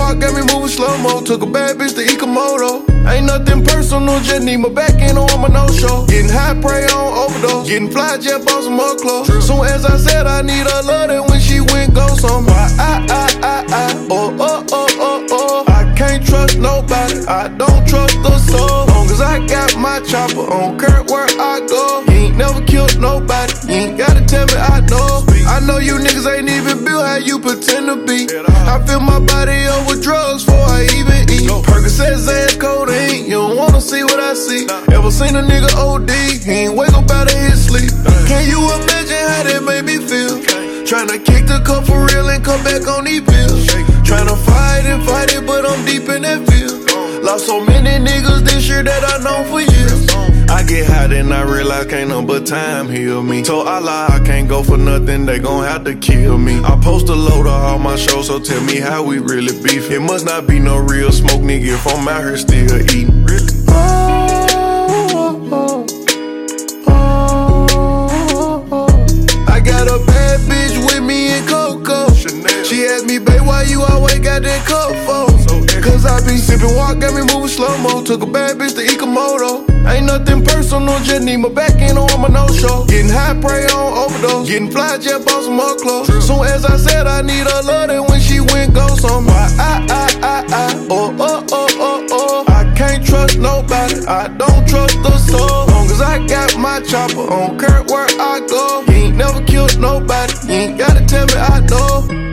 walk, got me moving slow-mo. Took a bad bitch to Ikamoto. Ain't nothing personal, just need my back end on my no-show. Getting high, pray on overdose. Getting fly, jet, bought some more clothes. Soon as I said I need her love, then when she went ghost on me. I can't trust nobody, I don't trust the soul. Long as I got my chopper on Kurt where I go. You ain't never killed nobody, you ain't gotta tell me I know. I know you niggas ain't even built how you pretend to be. I fill my body up with drugs before I even eat. Percocets and codeine, you don't wanna see what I see. Ever seen a nigga OD, he ain't wake up out of his sleep. Can you imagine how that made me feel? Tryna kick the cup for real and come back on these pills. Tryna fight it, but I'm deep in that field. Lost so many niggas this year that I know for years. I get high then I realize can't nothing but time heal me. Told Allah I can't go for nothing, they gon' have to kill me. I post a load of all my shows, so tell me how we really beef. It must not be no real smoke, nigga, if I'm out here still eating. Really? I got a bad bitch with me in Coco. Chanel. She asked me, babe, why you always got that cup for? Cause I be sippin' walk, got me moving slow-mo. Took a bad bitch to Ikamoto. Ain't nothing personal, just need my back end on my no-show. Getting high, pray on overdose. Getting fly, jet, bought some more clothes. Soon as I said I need her love, then when she went ghost on me. I can't trust nobody, I don't trust the soul. Long as I got my chopper on Kurt where I go. You ain't never killed nobody, you ain't gotta tell me I know.